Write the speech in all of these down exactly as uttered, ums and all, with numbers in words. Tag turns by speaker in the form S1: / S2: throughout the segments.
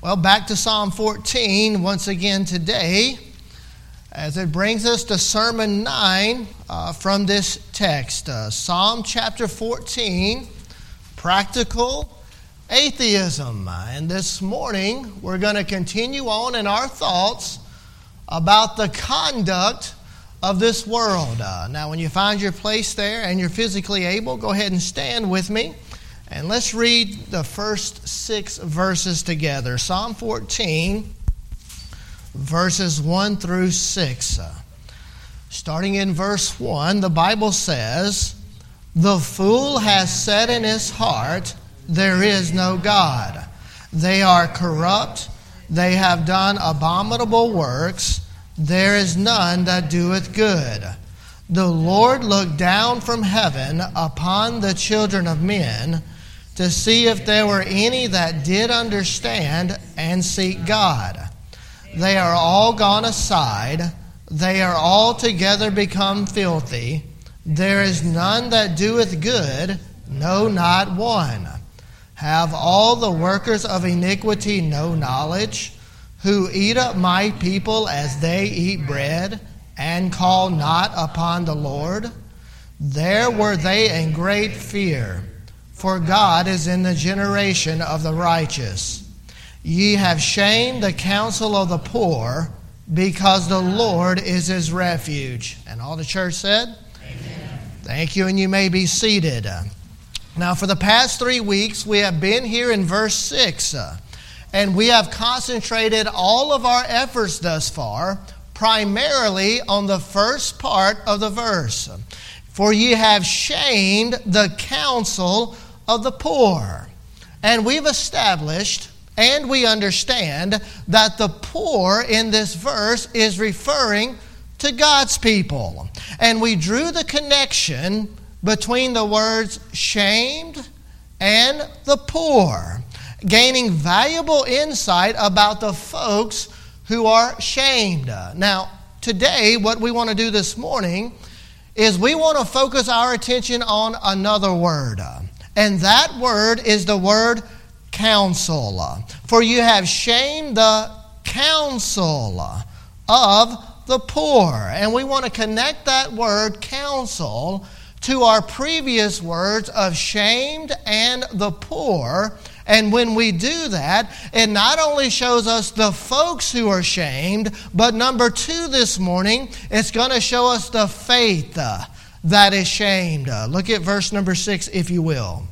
S1: Well, back to Psalm fourteen once again today, as it brings us to Sermon nine uh, from this text. Uh, Psalm chapter fourteen, Practical Atheism. And this morning, we're going to continue on in our thoughts about the conduct of this world. Uh, now, when you find your place there and you're physically able, go ahead and stand with me. And let's read the first six verses together. Psalm fourteen, verses one through six. Uh, starting in verse one, the Bible says, "The fool has said in his heart, there is no God. They are corrupt. They have done abominable works. There is none that doeth good. The Lord looked down from heaven upon the children of men to see if there were any that did understand and seek God. They are all gone aside. They are altogether become filthy. There is none that doeth good, no, not one. Have all the workers of iniquity no knowledge, who eat up my people as they eat bread, and call not upon the Lord? There were they in great fear, for God is in the generation of the righteous. Ye have shamed the counsel of the poor, because the Lord is his refuge." And all the church said? Amen. Thank you, and you may be seated. Now, for the past three weeks, we have been here in verse six, uh, and we have concentrated all of our efforts thus far primarily on the first part of the verse. "For ye have shamed the counsel of the poor." And we've established and we understand that the poor in this verse is referring to God's people. And we drew the connection between the words shamed and the poor, gaining valuable insight about the folks who are shamed. Now, today, what we want to do this morning is we want to focus our attention on another word. And that word is the word counsel. "For you have shamed the counsel of the poor." And we want to connect that word counsel to our previous words of shamed and the poor. And when we do that, it not only shows us the folks who are shamed, but number two this morning, it's going to show us the faith uh, that is shamed. Uh, look at verse number six, if you will.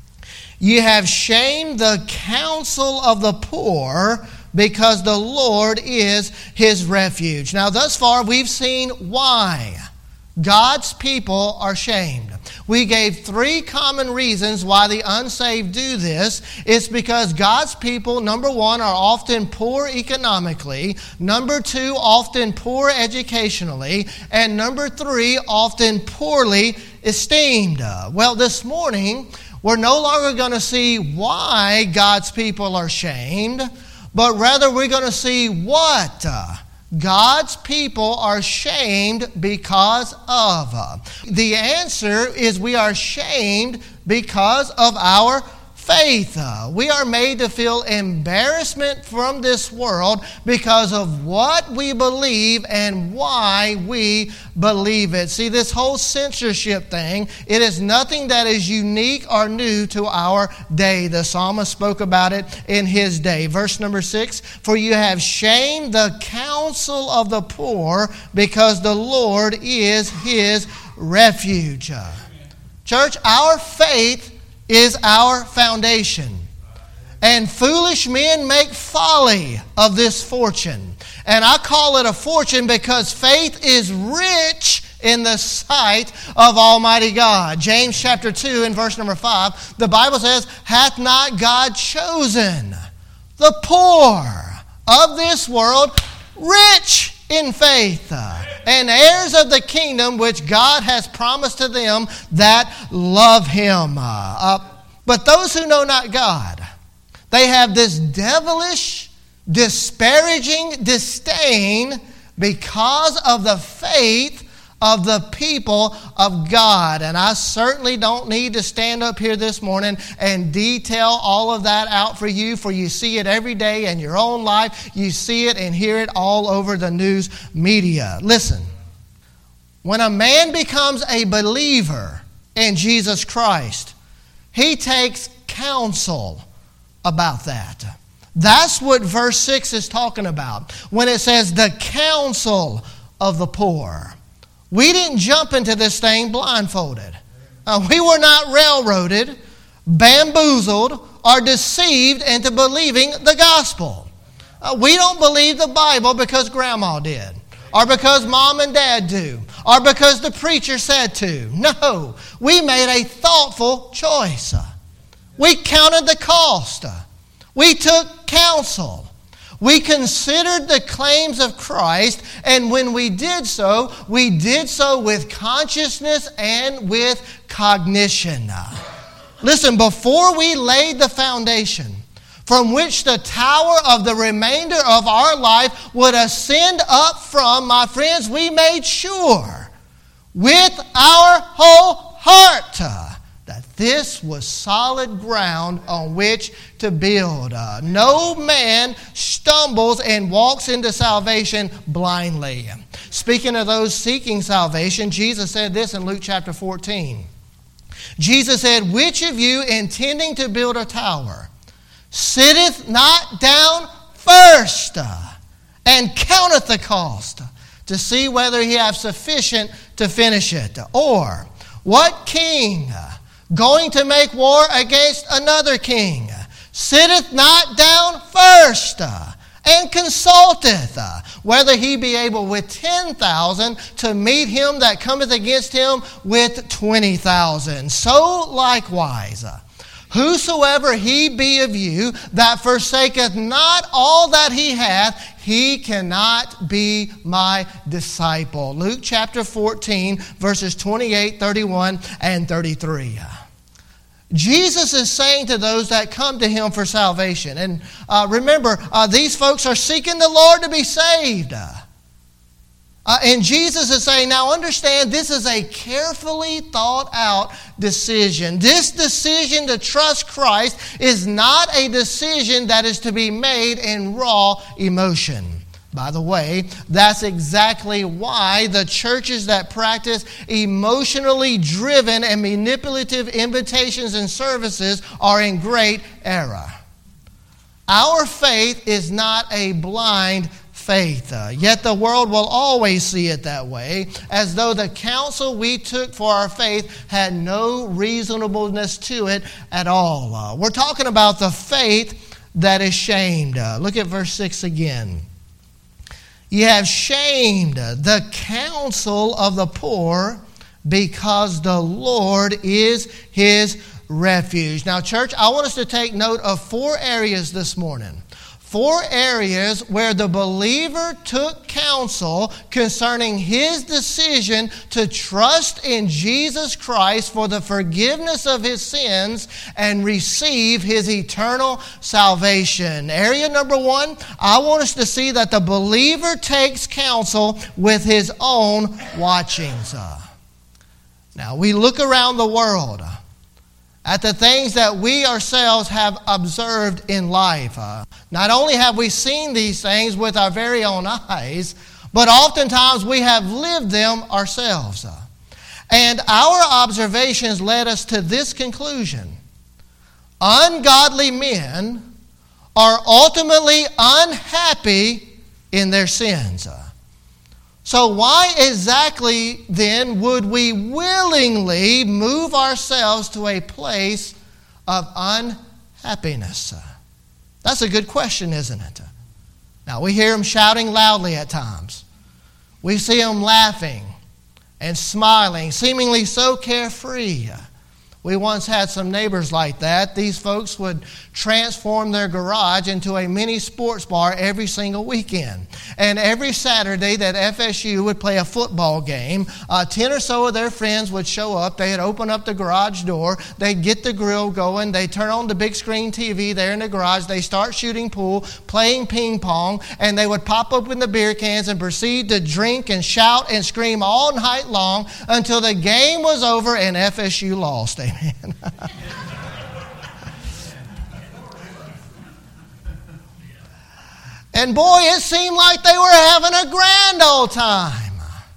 S1: "Ye have shamed the counsel of the poor, because the Lord is his refuge." Now, thus far, we've seen why God's people are shamed. We gave three common reasons why the unsaved do this. It's because God's people, number one, are often poor economically. Number two, often poor educationally. And number three, often poorly esteemed. Well, this morning, we're no longer going to see why God's people are shamed, but rather we're going to see what God's people are shamed because of. The answer is we are shamed because of our faith. We are made to feel embarrassment from this world because of what we believe and why we believe it. See, this whole censorship thing, it is nothing that is unique or new to our day. The psalmist spoke about it in his day. Verse number six, "For you have shamed the counsel of the poor, because the Lord is his refuge." Church, our faith is our foundation. "And foolish men make folly of this fortune." And I call it a fortune because faith is rich in the sight of Almighty God. James chapter two and verse number five, the Bible says, "Hath not God chosen the poor of this world rich in faith, and heirs of the kingdom which God has promised to them that love him." Uh, but those who know not God, they have this devilish, disparaging disdain because of the faith of the people of God. And I certainly don't need to stand up here this morning and detail all of that out for you, for you see it every day in your own life. You see it and hear it all over the news media. Listen, when a man becomes a believer in Jesus Christ, he takes counsel about that. That's what verse six is talking about when it says the counsel of the poor. We didn't jump into this thing blindfolded. Uh, we were not railroaded, bamboozled, or deceived into believing the gospel. Uh, we don't believe the Bible because grandma did, or because mom and dad do, or because the preacher said to. No, we made a thoughtful choice. We counted the cost. We took counsel. We considered the claims of Christ, and when we did so, we did so with consciousness and with cognition. Listen, before we laid the foundation from which the tower of the remainder of our life would ascend up from, my friends, we made sure with our whole heart that this was solid ground on which to build. Uh, no man stumbles and walks into salvation blindly. Speaking of those seeking salvation, Jesus said this in Luke chapter fourteen. Jesus said, "Which of you intending to build a tower sitteth not down first uh, and counteth the cost to see whether he have sufficient to finish it? Or what king uh, going to make war against another king sitteth not down first uh, and consulteth uh, whether he be able with ten thousand to meet him that cometh against him with twenty thousand? So likewise, uh, whosoever he be of you that forsaketh not all that he hath, he cannot be my disciple." Luke chapter fourteen, verses twenty-eight, thirty-one, and thirty-three. Jesus is saying to those that come to him for salvation, and uh, remember, uh, these folks are seeking the Lord to be saved. Uh, and Jesus is saying, now understand, this is a carefully thought out decision. This decision to trust Christ is not a decision that is to be made in raw emotion. By the way, that's exactly why the churches that practice emotionally driven and manipulative invitations and services are in great error. Our faith is not a blind faith, uh, yet the world will always see it that way, as though the counsel we took for our faith had no reasonableness to it at all. Uh, we're talking about the faith that is shamed. Uh, look at verse six again. "Ye have shamed the counsel of the poor, because the Lord is his refuge." Now, church, I want us to take note of four areas this morning. Four areas where the believer took counsel concerning his decision to trust in Jesus Christ for the forgiveness of his sins and receive his eternal salvation. Area number one, I want us to see that the believer takes counsel with his own watchings. Now, we look around the world at the things that we ourselves have observed in life. Uh, not only have we seen these things with our very own eyes, but oftentimes we have lived them ourselves. Uh, and our observations led us to this conclusion: ungodly men are ultimately unhappy in their sins. Uh, So why exactly then would we willingly move ourselves to a place of unhappiness? That's a good question, isn't it? Now, we hear them shouting loudly at times. We see them laughing and smiling, seemingly so carefree. We once had some neighbors like that. These folks would transform their garage into a mini sports bar every single weekend. And every Saturday that F S U would play a football game, uh, ten or so of their friends would show up. They'd open up the garage door. They'd get the grill going. They'd turn on the big screen T V there in the garage. They start shooting pool, playing ping pong, and they would pop open the beer cans and proceed to drink and shout and scream all night long until the game was over and F S U lost. Amen. And boy, it seemed like they were having a grand old time.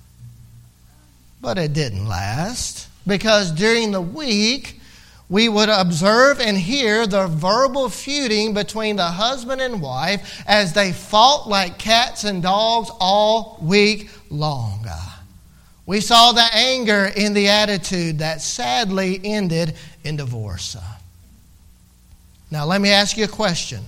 S1: But it didn't last, because during the week, we would observe and hear the verbal feuding between the husband and wife as they fought like cats and dogs all week long. We saw the anger in the attitude that sadly ended in divorce. Now, let me ask you a question.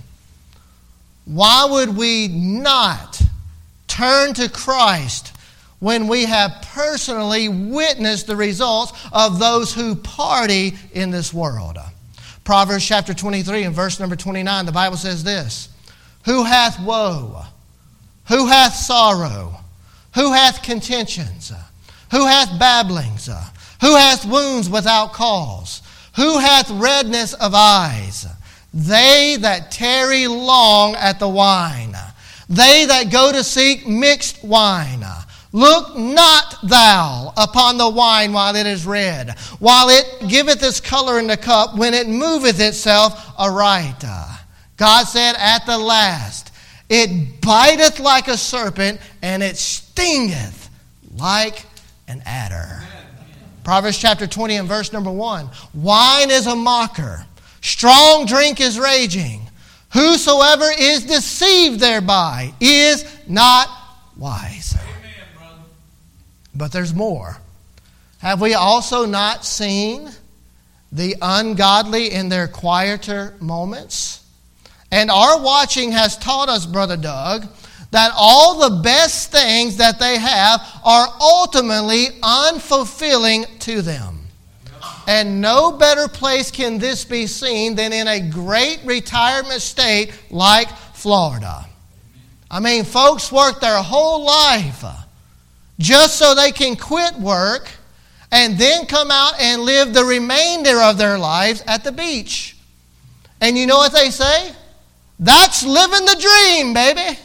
S1: Why would we not turn to Christ when we have personally witnessed the results of those who party in this world? Proverbs chapter twenty-three and verse number twenty-nine, the Bible says this: Who hath woe? Who hath sorrow? Who hath contentions? Who hath babblings? Who hath wounds without cause? Who hath redness of eyes? They that tarry long at the wine. They that go to seek mixed wine. Look not thou upon the wine while it is red, while it giveth its color in the cup, when it moveth itself aright. God said, at the last, it biteth like a serpent, and it stingeth like an adder. Proverbs chapter twenty and verse number one. Wine is a mocker. Strong drink is raging. Whosoever is deceived thereby is not wise. Amen, but there's more. Have we also not seen the ungodly in their quieter moments? And our watching has taught us, Brother Doug, that all the best things that they have are ultimately unfulfilling to them. And no better place can this be seen than in a great retirement state like Florida. I mean, folks work their whole life just so they can quit work and then come out and live the remainder of their lives at the beach. And you know what they say? That's living the dream, baby.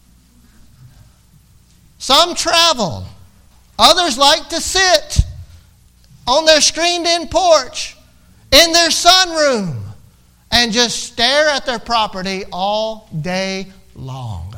S1: Some travel. Others like to sit on their screened-in porch, in their sunroom, and just stare at their property all day long.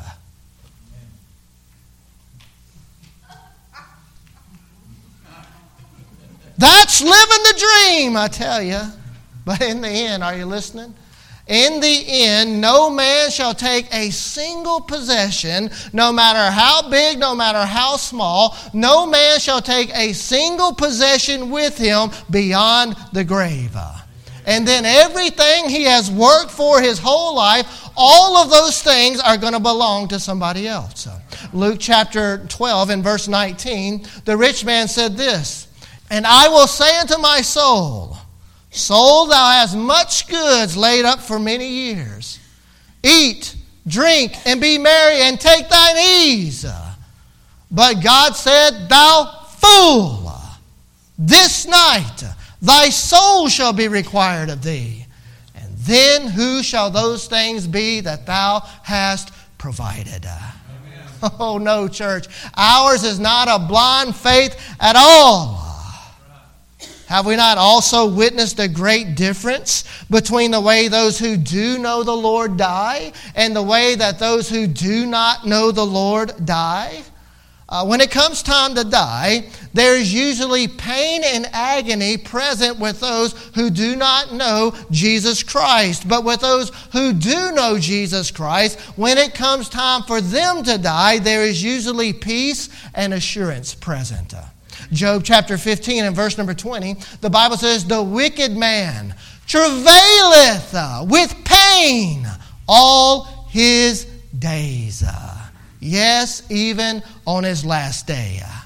S1: That's living the dream, I tell you. But in the end, are you listening? In the end, no man shall take a single possession, no matter how big, no matter how small. No man shall take a single possession with him beyond the grave. And then everything he has worked for his whole life, all of those things are going to belong to somebody else. Luke chapter twelve and verse nineteen, the rich man said this, And I will say unto my soul, Soul, thou hast much goods laid up for many years. Eat, drink, and be merry, and take thine ease. But God said, Thou fool, this night thy soul shall be required of thee. And then who shall those things be that thou hast provided? Amen. Oh no, church. Ours is not a blind faith at all. Have we not also witnessed a great difference between the way those who do know the Lord die and the way that those who do not know the Lord die? Uh, when it comes time to die, there is usually pain and agony present with those who do not know Jesus Christ. But with those who do know Jesus Christ, when it comes time for them to die, there is usually peace and assurance present. Job chapter fifteen and verse number twenty, the Bible says, The wicked man travaileth with pain all his days. Yes, even on his last day.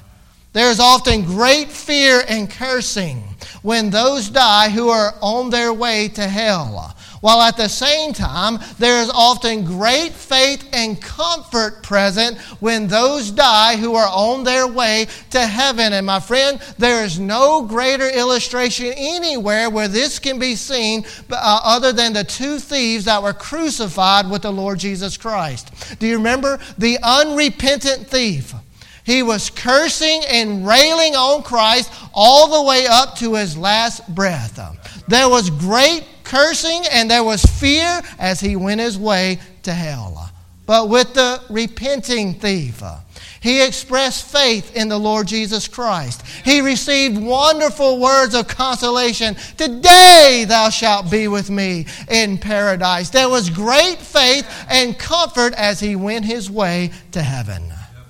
S1: There is often great fear and cursing when those die who are on their way to hell, while at the same time there is often great faith and comfort present when those die who are on their way to heaven. And my friend, there is no greater illustration anywhere where this can be seen uh, other than the two thieves that were crucified with the Lord Jesus Christ. Do you remember the unrepentant thief? He was cursing and railing on Christ all the way up to his last breath. There was great cursing and there was fear as he went his way to hell. But with the repenting thief, he expressed faith in the Lord Jesus Christ. He received wonderful words of consolation. Today thou shalt be with me in paradise. There was great faith and comfort as he went his way to heaven.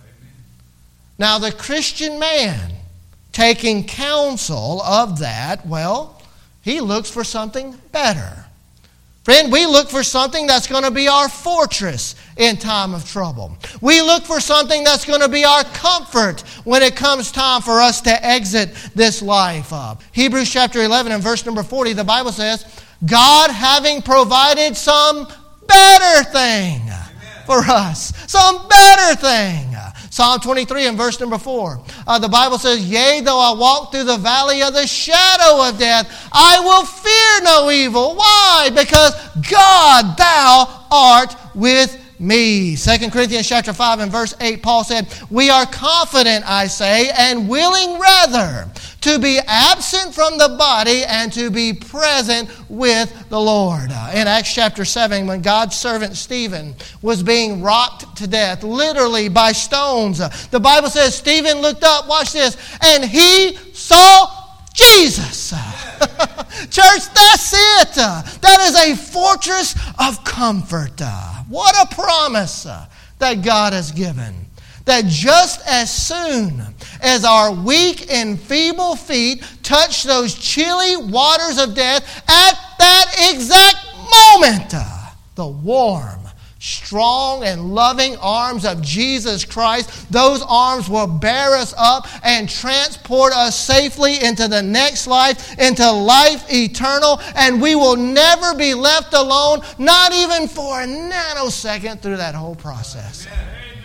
S1: Now the Christian man, taking counsel of that, well, he looks for something better. Friend, we look for something that's going to be our fortress in time of trouble. We look for something that's going to be our comfort when it comes time for us to exit this life. Uh, Hebrews chapter eleven and verse number forty, the Bible says, God having provided some better thing for us. Some better thing. Psalm twenty-three and verse number four. Uh, the Bible says, yea, though I walk through the valley of the shadow of death, I will fear no evil. Why? Because God, thou art with me. Second Corinthians chapter five and verse eight, Paul said, we are confident, I say, and willing rather to be absent from the body and to be present with the Lord. Uh, in Acts chapter seven, when God's servant Stephen was being rocked to death, literally by stones, uh, the Bible says Stephen looked up, watch this, and he saw Jesus. Church, that's it. Uh, that is a fortress of comfort. Uh, what a promise uh, that God has given. That just as soon as our weak and feeble feet touch those chilly waters of death, at that exact moment, uh, the warm, strong and loving arms of Jesus Christ, those arms will bear us up and transport us safely into the next life, into life eternal, and we will never be left alone, not even for a nanosecond through that whole process. Amen.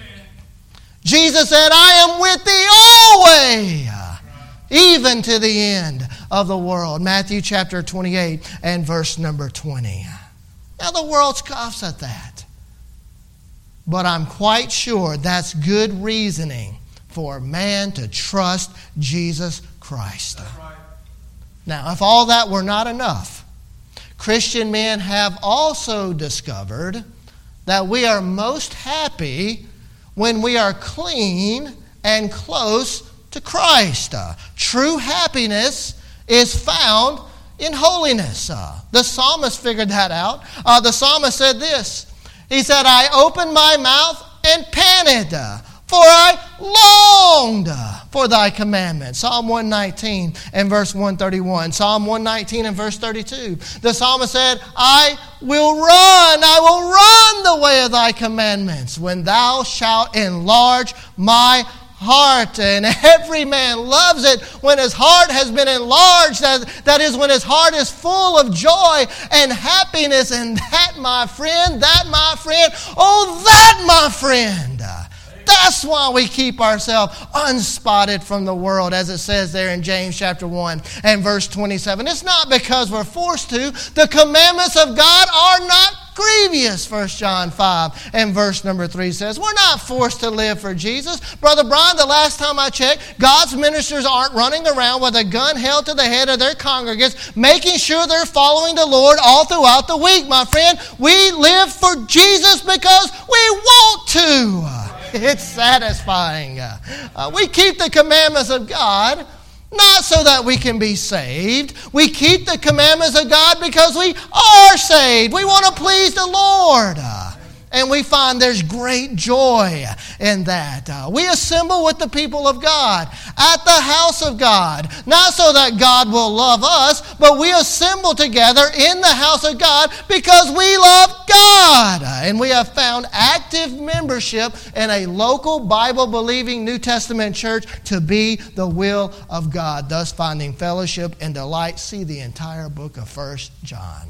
S1: Jesus said, I am with thee always, even to the end of the world. Matthew chapter twenty-eight and verse number twenty. Now the world scoffs at that. But I'm quite sure that's good reasoning for man to trust Jesus Christ. That's right. Now, if all that were not enough, Christian men have also discovered that we are most happy when we are clean and close to Christ. Uh, true happiness is found in holiness. Uh, the psalmist figured that out. Uh, the psalmist said this. He said, I opened my mouth and panted, uh, for I longed uh, for thy commandments. Psalm one nineteen and verse one thirty-one. Psalm one nineteen and verse thirty-two. The psalmist said, I will run, I will run the way of thy commandments when thou shalt enlarge my heart. And every man loves it when his heart has been enlarged. That, that is, when his heart is full of joy and happiness. And that, my friend, that, my friend, oh, that, my friend, that's why we keep ourselves unspotted from the world, as it says there in James chapter one and verse twenty-seven. It's not because we're forced to. The commandments of God are not grievous, First John five and verse number three says. We're not forced to live for Jesus. Brother Brian, the last time I checked, God's ministers aren't running around with a gun held to the head of their congregants, making sure they're following the Lord all throughout the week, my friend. We live for Jesus because we want to. It's satisfying. Uh, we keep the commandments of God not so that we can be saved. We keep the commandments of God because we are saved. We want to please the Lord. Uh, And we find there's great joy in that. Uh, we assemble with the people of God at the house of God. Not so that God will love us, but we assemble together in the house of God because we love God. And we have found active membership in a local Bible-believing New Testament church to be the will of God, thus finding fellowship and delight. See the entire book of First John.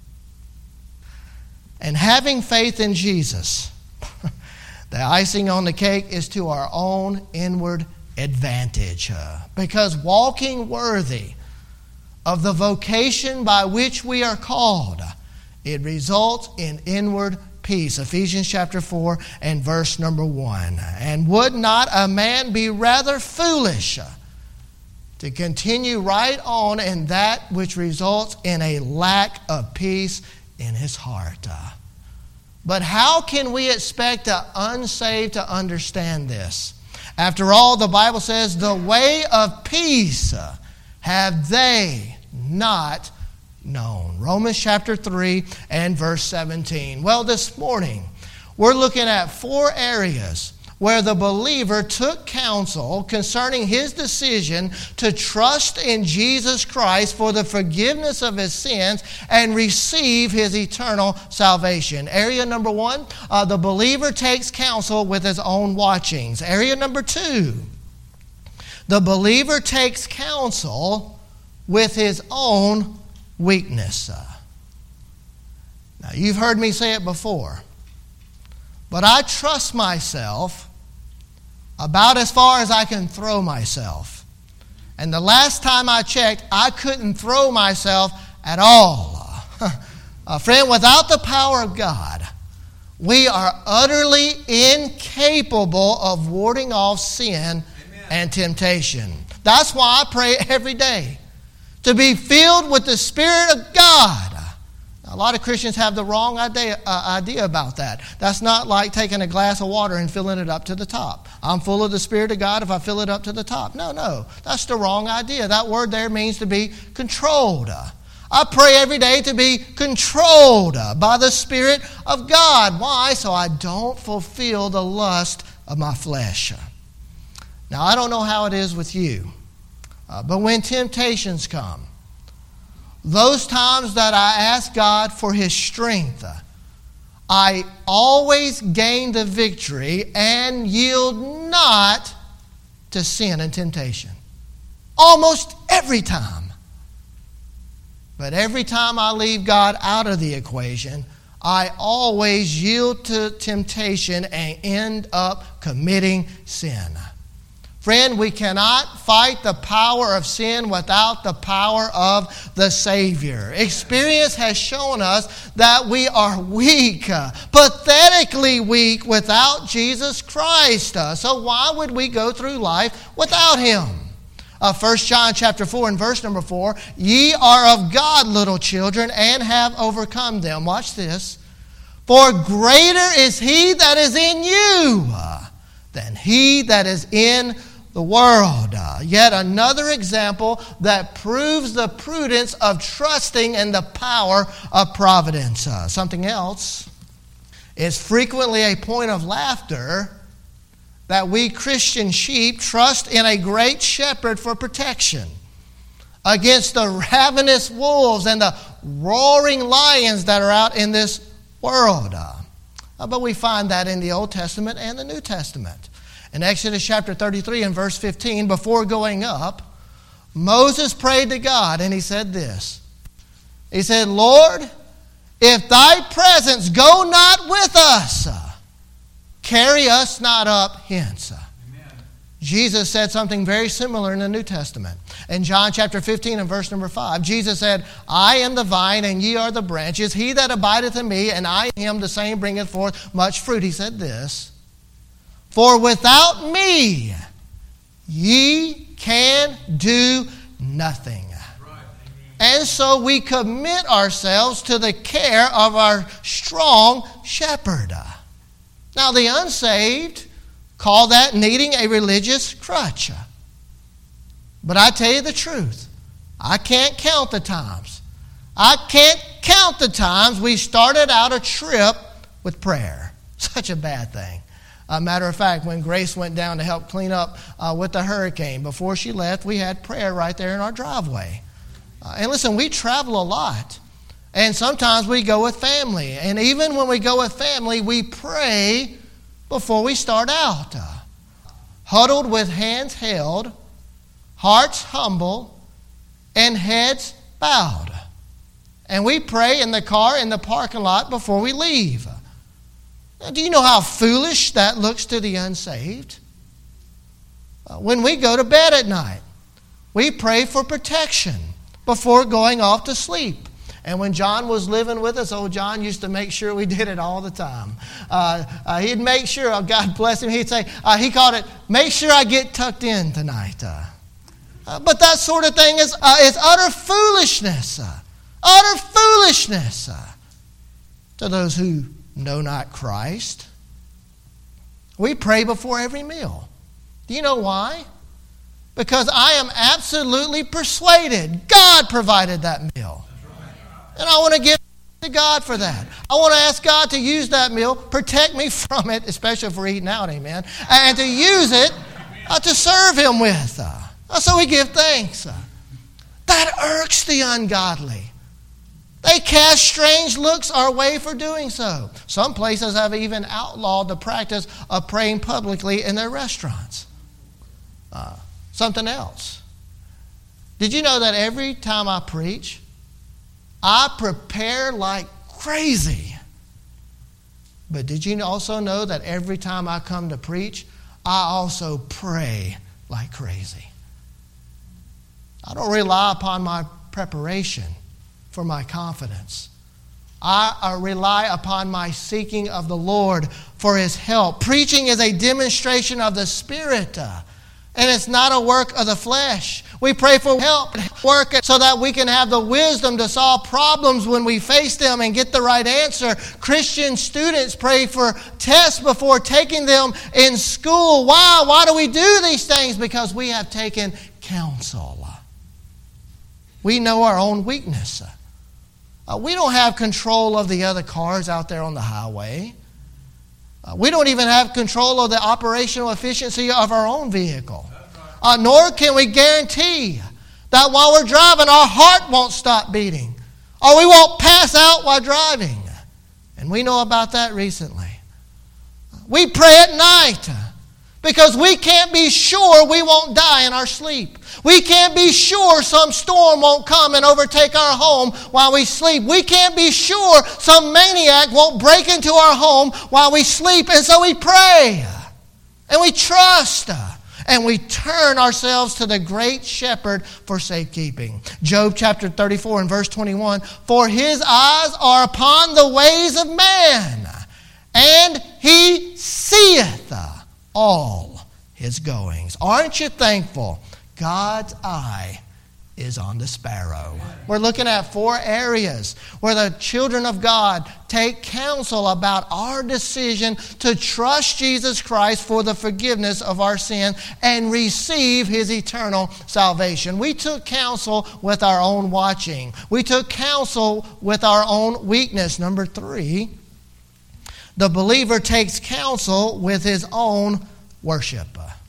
S1: And having faith in Jesus, the icing on the cake is to our own inward advantage. Uh, because walking worthy of the vocation by which we are called, it results in inward peace. Ephesians chapter four and verse number one. And would not a man be rather foolish to continue right on in that which results in a lack of peace in his heart? Uh, but how can we expect the unsaved to understand this? After all, the Bible says, the way of peace uh, have they not known. Romans chapter three and verse seventeen. Well, this morning, we're looking at four areas where the believer took counsel concerning his decision to trust in Jesus Christ for the forgiveness of his sins and receive his eternal salvation. Area number one, uh, the believer takes counsel with his own watchings. Area number two, the believer takes counsel with his own weakness. Uh, now, you've heard me say it before, but I trust myself about as far as I can throw myself. And the last time I checked, I couldn't throw myself at all. Uh, friend, without the power of God, we are utterly incapable of warding off sin Amen. And temptation. That's why I pray every day to be filled with the Spirit of God. A lot of Christians have the wrong idea, uh, idea about that. That's not like taking a glass of water and filling it up to the top. I'm full of the Spirit of God if I fill it up to the top. No, no. That's the wrong idea. That word there means to be controlled. I pray every day to be controlled by the Spirit of God. Why? So I don't fulfill the lust of my flesh. Now, I don't know how it is with you, uh, but when temptations come, those times that I ask God for His strength, I always gain the victory and yield not to sin and temptation. Almost every time. But every time I leave God out of the equation, I always yield to temptation and end up committing sin. Friend, we cannot fight the power of sin without the power of the Savior. Experience has shown us that we are weak, pathetically weak without Jesus Christ. So why would we go through life without Him? Uh, First John chapter four and verse number four, ye are of God, little children, and have overcome them. Watch this. For greater is He that is in you than he that is in the world. Uh, yet another example that proves the prudence of trusting in the power of providence. Uh, something else is frequently a point of laughter that we Christian sheep trust in a great shepherd for protection against the ravenous wolves and the roaring lions that are out in this world. Uh, but we find that in the Old Testament and the New Testament. In Exodus chapter thirty-three and verse fifteen, before going up, Moses prayed to God and he said this. He said, Lord, if thy presence go not with us, carry us not up hence. Amen. Jesus said something very similar in the New Testament. In John chapter fifteen and verse number five, Jesus said, I am the vine and ye are the branches. He that abideth in me and I in him, the same bringeth forth much fruit. He said this, for without me ye can do nothing. Right. And so we commit ourselves to the care of our strong shepherd. Now the unsaved call that needing a religious crutch. But I tell you the truth, I can't count the times. I can't count the times we started out a trip with prayer. Such a bad thing. Uh, matter of fact, when Grace went down to help clean up uh, with the hurricane, before she left, we had prayer right there in our driveway. Uh, and listen, we travel a lot. And sometimes we go with family. And even when we go with family, we pray before we start out. Uh, huddled with hands held, hearts humble, and heads bowed. And we pray in the car, in the parking lot before we leave. Now, do you know how foolish that looks to the unsaved? Uh, when we go to bed at night, we pray for protection before going off to sleep. And when John was living with us, old John used to make sure we did it all the time. Uh, uh, he'd make sure, oh, God bless him, he'd say, uh, he called it, make sure I get tucked in tonight. Uh, uh, but that sort of thing is, uh, is utter foolishness. Uh, utter foolishness uh, to those who know not Christ. We pray before every meal. Do you know why? Because I am absolutely persuaded God provided that meal. And I want to give to God for that. I want to ask God to use that meal, protect me from it, especially if we're eating out, amen, and to use it uh, to serve Him with. Uh, so we give thanks. Uh, that irks the ungodly. They cast strange looks our way for doing so. Some places have even outlawed the practice of praying publicly in their restaurants. Uh, something else. Did you know that every time I preach, I prepare like crazy? But did you also know that every time I come to preach, I also pray like crazy? I don't rely upon my preparation for my confidence. I uh, rely upon my seeking of the Lord for His help. Preaching is a demonstration of the Spirit, uh, and it's not a work of the flesh. We pray for help and work so that we can have the wisdom to solve problems when we face them and get the right answer. Christian students pray for tests before taking them in school. Why? Why do we do these things? Because we have taken counsel. We know our own weakness. Uh, we don't have control of the other cars out there on the highway. Uh, we don't even have control of the operational efficiency of our own vehicle. Uh, nor can we guarantee that while we're driving, our heart won't stop beating, or we won't pass out while driving. And we know about that recently. We pray at night because we can't be sure we won't die in our sleep. We can't be sure some storm won't come and overtake our home while we sleep. We can't be sure some maniac won't break into our home while we sleep. And so we pray and we trust and we turn ourselves to the great shepherd for safekeeping. Job chapter thirty-four and verse twenty-one, for His eyes are upon the ways of man, and He seeth all his goings. Aren't you thankful? God's eye is on the sparrow. We're looking at four areas where the children of God take counsel about our decision to trust Jesus Christ for the forgiveness of our sin and receive His eternal salvation. We took counsel with our own watching. We took counsel with our own weakness. Number three, the believer takes counsel with his own worship.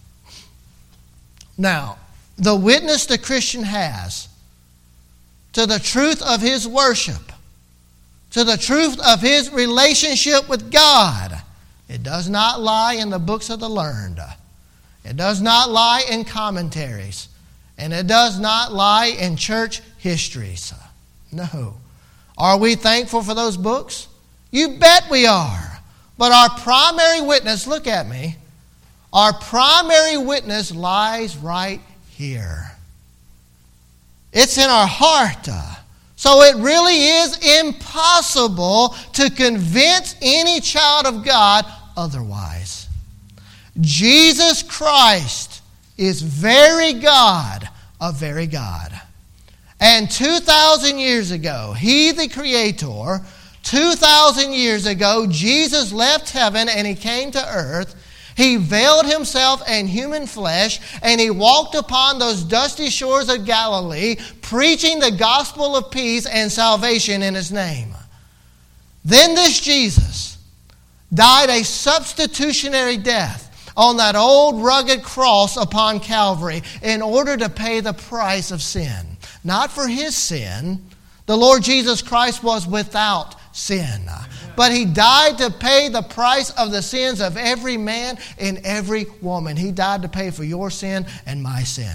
S1: Now, the witness the Christian has to the truth of his worship, to the truth of his relationship with God, it does not lie in the books of the learned. It does not lie in commentaries. And it does not lie in church histories. No. Are we thankful for those books? You bet we are. But our primary witness, look at me, our primary witness lies right here. It's in our heart. So it really is impossible to convince any child of God otherwise. Jesus Christ is very God of very God. And two thousand years ago, He, the Creator, two thousand years ago, Jesus left heaven and He came to earth. He veiled Himself in human flesh and He walked upon those dusty shores of Galilee preaching the gospel of peace and salvation in His name. Then this Jesus died a substitutionary death on that old rugged cross upon Calvary in order to pay the price of sin. Not for his sin. The Lord Jesus Christ was without sin. But he died to pay the price of the sins of every man and every woman. He died to pay for your sin and my sin.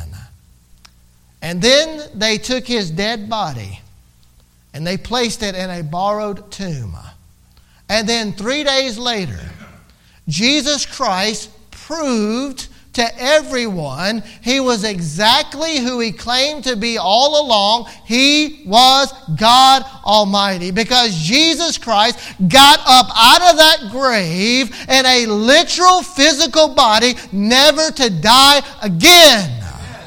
S1: And then they took his dead body and they placed it in a borrowed tomb. And then three days later, Jesus Christ proved to everyone he was exactly who he claimed to be all along. He was God Almighty. Because Jesus Christ got up out of that grave in a literal physical body, never to die again.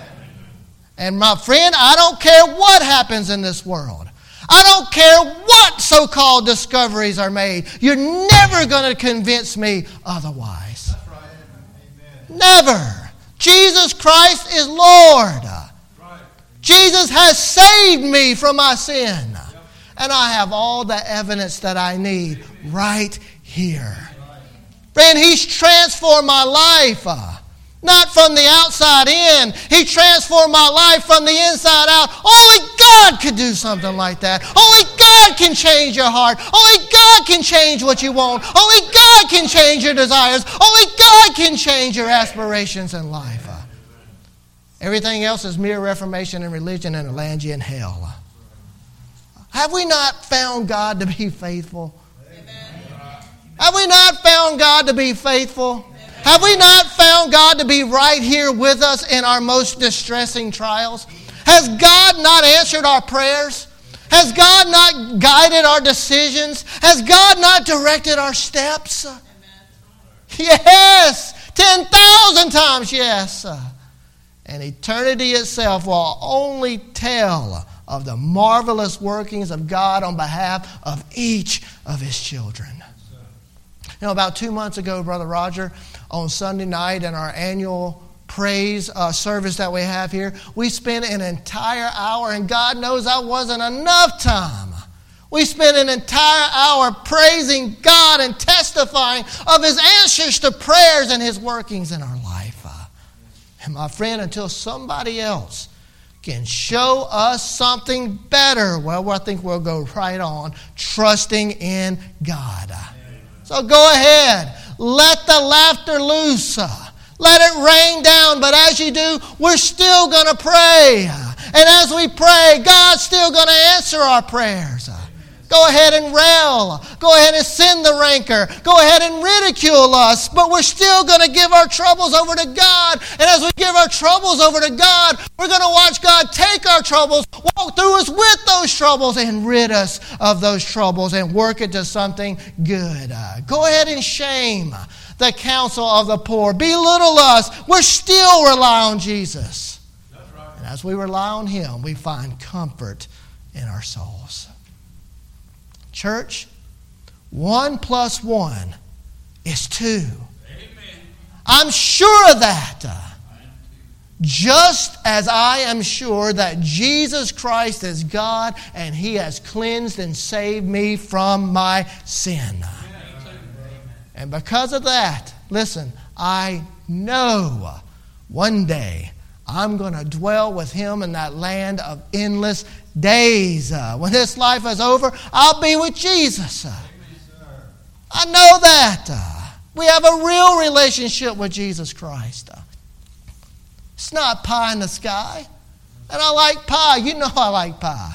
S1: And my friend, I don't care what happens in this world. I don't care what so-called discoveries are made. You're never going to convince me otherwise. That's right. Amen. Never. Jesus Christ is Lord. Right. Jesus has saved me from my sin. Yep. And I have all the evidence that I need right here. Right. Friend, He's transformed my life. Not from the outside in. He transformed my life from the inside out. Only God could do something like that. Only God can change your heart. Only God can change what you want. Only God can change your desires. Only God can change your aspirations in life. Everything else is mere reformation and religion, and it'll land you in hell. Have we not found God to be faithful? Have we not found God to be faithful? Have we not found God to be right here with us in our most distressing trials? Has God not answered our prayers? Has God not guided our decisions? Has God not directed our steps? Amen. Yes, ten thousand times yes. And eternity itself will only tell of the marvelous workings of God on behalf of each of His children. You know, about two months ago, Brother Roger, on Sunday night in our annual praise uh, service that we have here, we spent an entire hour, and God knows that wasn't enough time. We spent an entire hour praising God and testifying of His answers to prayers and His workings in our life. Uh, and my friend, until somebody else can show us something better, well, I think we'll go right on trusting in God. So go ahead. Let the laughter loose. Let it rain down. But as you do, we're still going to pray. And as we pray, God's still going to answer our prayers. Go ahead and rail. Go ahead and send the rancor. Go ahead and ridicule us. But we're still going to give our troubles over to God. And as we give our troubles over to God, we're going to watch God take our troubles, walk through us with those troubles, and rid us of those troubles and work it to something good. Uh, go ahead and shame the counsel of the poor. Belittle us. We're still rely on Jesus. That's right. And as we rely on Him, we find comfort in our souls. Church, one plus one is two. Amen. I'm sure of that. Just as I am sure that Jesus Christ is God and He has cleansed and saved me from my sin. And because of that, listen, I know one day I'm going to dwell with Him in that land of endless days. Uh, when this life is over, I'll be with Jesus. Uh, I know that. Uh, we have a real relationship with Jesus Christ. Uh, it's not pie in the sky. And I like pie. You know I like pie.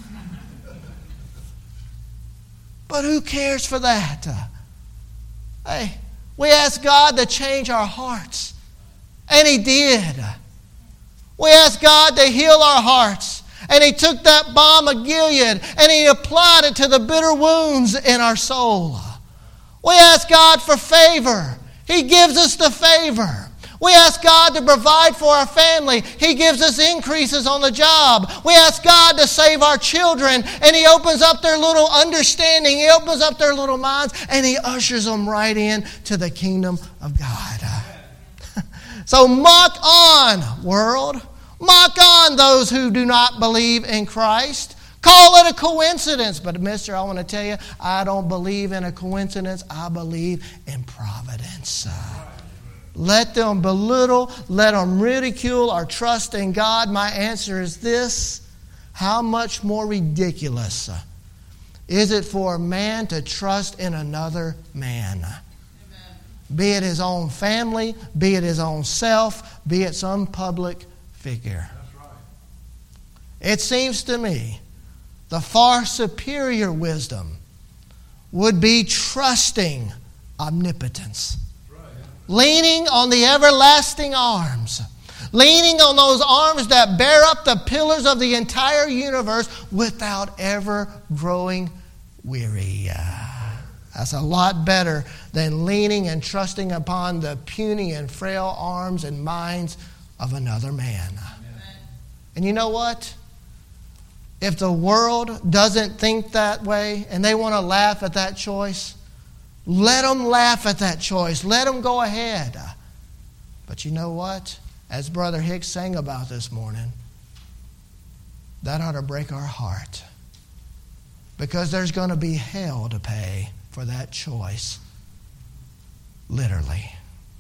S1: But who cares for that? Uh, hey, we asked God to change our hearts. And He did. We asked God to heal our hearts. And He took that balm of Gilead and He applied it to the bitter wounds in our soul. We ask God for favor. He gives us the favor. We ask God to provide for our family. He gives us increases on the job. We ask God to save our children, and He opens up their little understanding. He opens up their little minds, and He ushers them right in to the kingdom of God. So mock on, world. Mock on those who do not believe in Christ. Call it a coincidence. But mister, I want to tell you, I don't believe in a coincidence. I believe in providence. Let them belittle, let them ridicule our trust in God. My answer is this: how much more ridiculous is it for a man to trust in another man? Amen. Be it his own family, be it his own self, be it some public figure. That's right. It seems to me the far superior wisdom would be trusting omnipotence. Right. Leaning on the everlasting arms. Leaning on those arms that bear up the pillars of the entire universe without ever growing weary. Uh, that's a lot better than leaning and trusting upon the puny and frail arms and minds of another man. Amen. And you know what? If the world doesn't think that way and they want to laugh at that choice, let them laugh at that choice. Let them go ahead. But you know what? As Brother Hicks sang about this morning, that ought to break our heart. Because there's going to be hell to pay for that choice. Literally.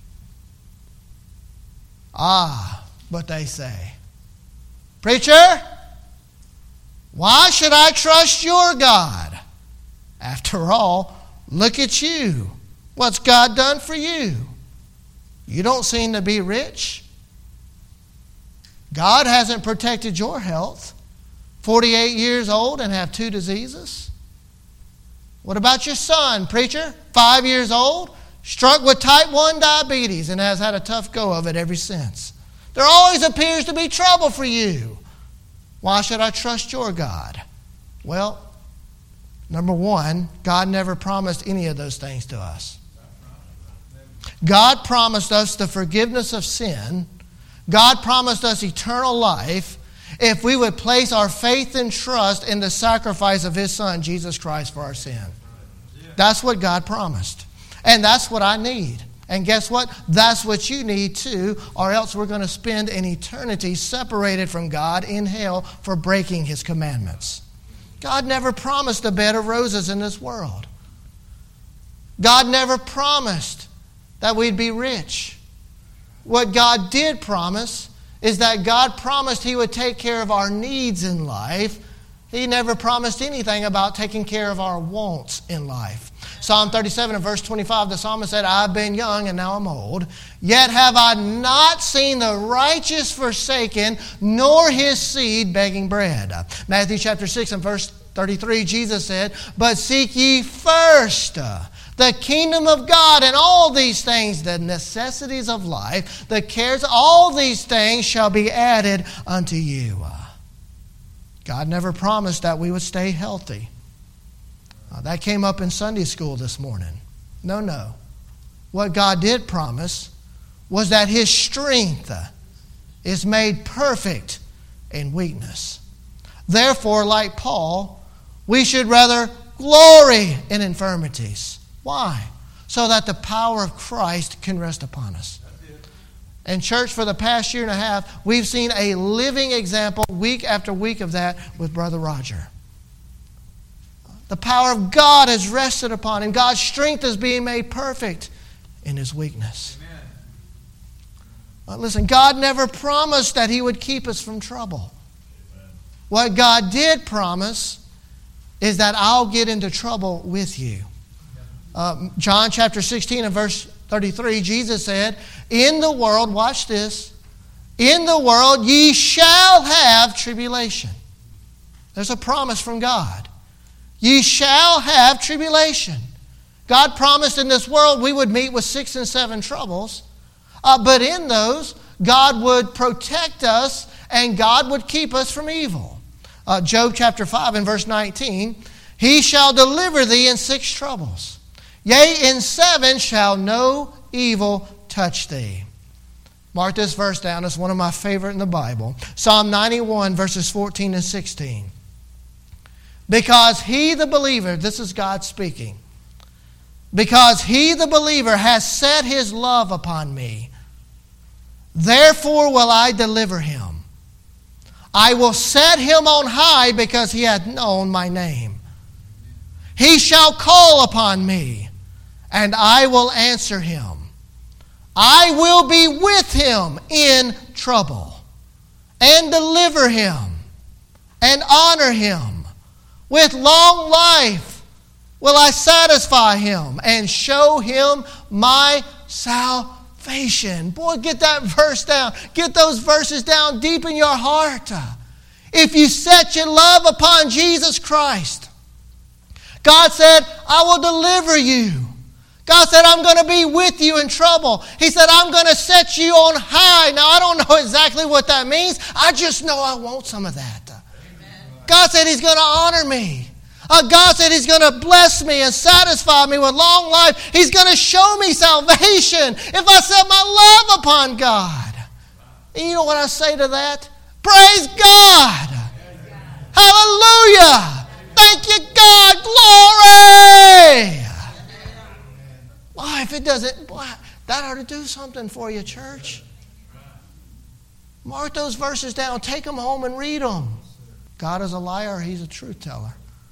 S1: Ah, but they say, preacher, why should I trust your God? After all, look at you. What's God done for you? You don't seem to be rich. God hasn't protected your health. forty-eight years old and have two diseases. What about your son, preacher? Five years old, struck with type one diabetes and has had a tough go of it ever since. There always appears to be trouble for you. Why should I trust your God? Well, number one, God never promised any of those things to us. God promised us the forgiveness of sin. God promised us eternal life if we would place our faith and trust in the sacrifice of His Son, Jesus Christ, for our sin. That's what God promised. And that's what I need. And guess what? That's what you need too, or else we're going to spend an eternity separated from God in hell for breaking His commandments. God never promised a bed of roses in this world. God never promised that we'd be rich. What God did promise is that God promised He would take care of our needs in life. He never promised anything about taking care of our wants in life. Psalm thirty-seven and verse twenty-five, the psalmist said, I've been young and now I'm old, yet have I not seen the righteous forsaken, nor his seed begging bread. Matthew chapter six and verse thirty-three, Jesus said, but seek ye first the kingdom of God, and all these things, the necessities of life, the cares, all these things shall be added unto you. God never promised that we would stay healthy. Uh, that came up in Sunday school this morning. No, no. What God did promise was that His strength is made perfect in weakness. Therefore, like Paul, we should rather glory in infirmities. Why? So that the power of Christ can rest upon us. And church, for the past year and a half, we've seen a living example week after week of that with Brother Roger. The power of God has rested upon him. God's strength is being made perfect in his weakness. Well, listen, God never promised that He would keep us from trouble. Amen. What God did promise is that I'll get into trouble with you. Uh, John chapter sixteen and verse thirty-three, Jesus said, in the world, watch this, in the world ye shall have tribulation. There's a promise from God. Ye shall have tribulation. God promised in this world we would meet with six and seven troubles, uh, but in those, God would protect us and God would keep us from evil. Uh, Job chapter five and verse nineteen, He shall deliver thee in six troubles. Yea, in seven shall no evil touch thee. Mark this verse down. It's one of my favorite in the Bible. Psalm ninety-one, verses fourteen and sixteen. Because he, the believer, this is God speaking. Because he, the believer, has set his love upon me. Therefore will I deliver him. I will set him on high because he hath known my name. He shall call upon me, and I will answer him. I will be with him in trouble, and deliver him, and honor him. With long life will I satisfy him, and show him my salvation. Boy, get that verse down. Get those verses down deep in your heart. If you set your love upon Jesus Christ, God said, I will deliver you. God said, I'm going to be with you in trouble. He said, I'm going to set you on high. Now, I don't know exactly what that means. I just know I want some of that. Amen. God said He's going to honor me. Uh, God said He's going to bless me and satisfy me with long life. He's going to show me salvation if I set my love upon God. And you know what I say to that? Praise God. Amen. Hallelujah. Thank you, God. Glory. Why, if it doesn't, boy, that ought to do something for you, church. Mark those verses down. Take them home and read them. God is a liar. He's a truth teller.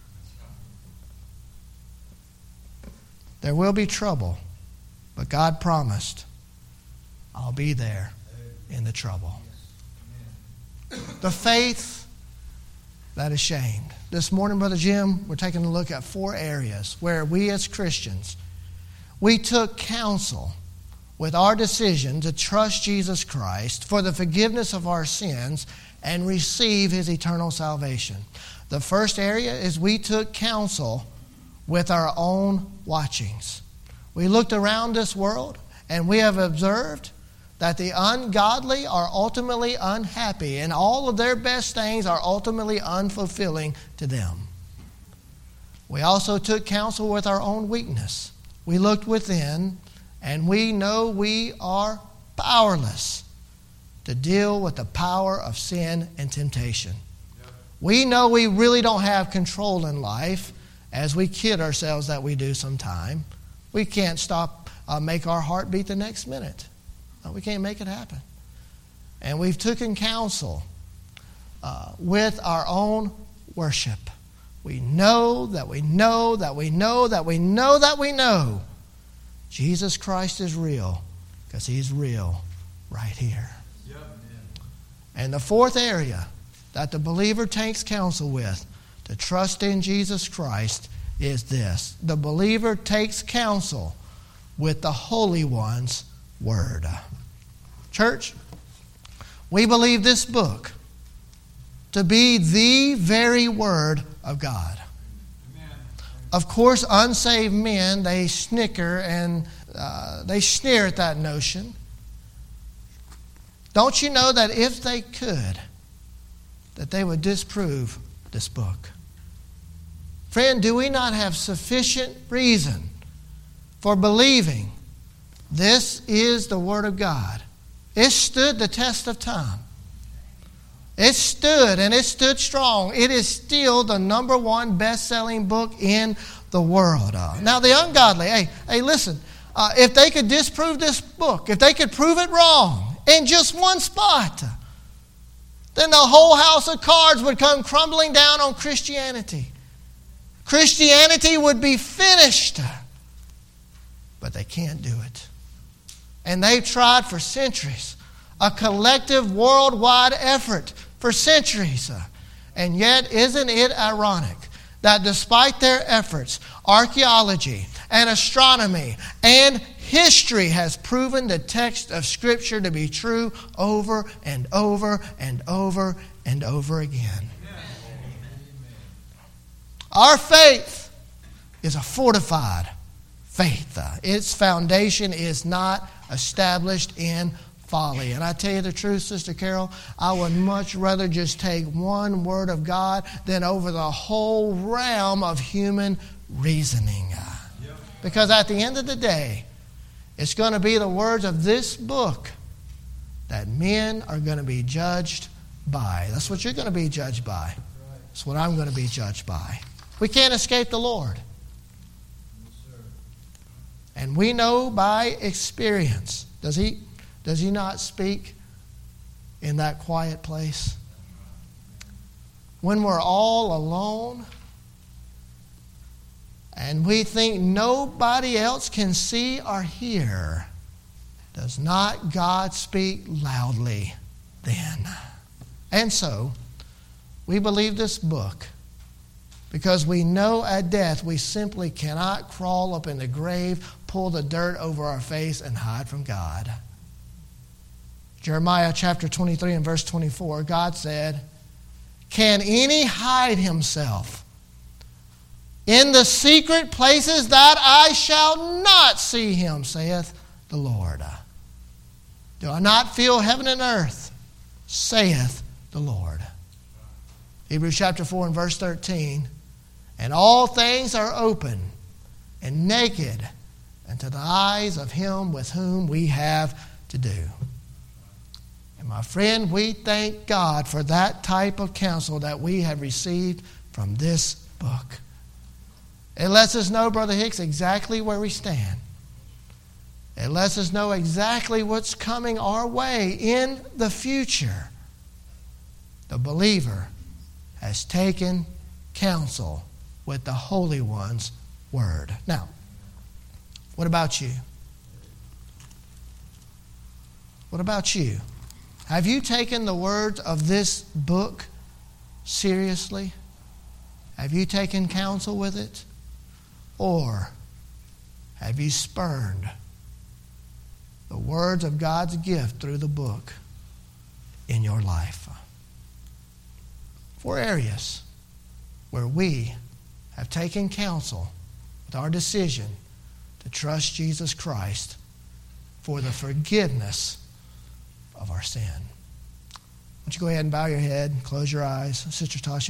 S1: There will be trouble, but God promised, I'll be there in the trouble. The faith that is shamed. This morning, Brother Jim, we're taking a look at four areas where we as Christians, we took counsel with our decision to trust Jesus Christ for the forgiveness of our sins and receive His eternal salvation. The first area is we took counsel with our own watchings. We looked around this world and we have observed that the ungodly are ultimately unhappy and all of their best things are ultimately unfulfilling to them. We also took counsel with our own weakness. We looked within, and we know we are powerless to deal with the power of sin and temptation. Yep. We know we really don't have control in life, as we kid ourselves that we do sometime. We can't stop, uh, make our heart beat the next minute. Uh, we can't make it happen. And we've taken counsel uh, with our own worship. We know that we know that we know that we know that we know Jesus Christ is real because He's real right here. Yep. And the fourth area that the believer takes counsel with to trust in Jesus Christ is this. The believer takes counsel with the Holy One's Word. Church, we believe this book to be the very Word of God. Amen. Of course, unsaved men, they snicker and uh, they sneer at that notion. Don't you know that if they could, that they would disprove this book? Friend, do we not have sufficient reason for believing this is the Word of God? It stood the test of time. It stood, and it stood strong. It is still the number one best-selling book in the world. Uh, now, the ungodly, hey, hey, listen, uh, if they could disprove this book, if they could prove it wrong in just one spot, then the whole house of cards would come crumbling down on Christianity. Christianity would be finished. But they can't do it. And they've tried for centuries. A collective worldwide effort for centuries. And yet, isn't it ironic that despite their efforts, archaeology and astronomy and history has proven the text of Scripture to be true over and over and over and over again. Our faith is a fortified faith. Its foundation is not established in folly. And I tell you the truth, Sister Carol, I would much rather just take one word of God than over the whole realm of human reasoning. Yep. Because at the end of the day, it's going to be the words of this book that men are going to be judged by. That's what you're going to be judged by. That's what I'm going to be judged by. We can't escape the Lord. And we know by experience. Does he, does he not speak in that quiet place? when we're all alone and we think nobody else can see or hear, does not God speak loudly then? And so, we believe this book because we know at death we simply cannot crawl up in the grave, pull the dirt over our face, and hide from God. Jeremiah chapter twenty-three and verse twenty-four, God said, "Can any hide himself in the secret places that I shall not see him, saith the Lord? Do I not feel heaven and earth, saith the Lord?" Hebrews chapter four and verse thirteen, "And all things are open and naked unto the eyes of him with whom we have to do." And my friend, we thank God for that type of counsel that we have received from this book. It lets us know, Brother Hicks, exactly where we stand. It lets us know exactly what's coming our way in the future. The believer has taken counsel with the Holy One's word. Now, what about you? What about you? Have you taken the words of this book seriously? Have you taken counsel with it? Or have you spurned the words of God's gift through the book in your life? Four areas where we have taken counsel with our decision to trust Jesus Christ for the forgiveness of our sin. Why don't you go ahead and bow your head, close your eyes. Sister Tasha.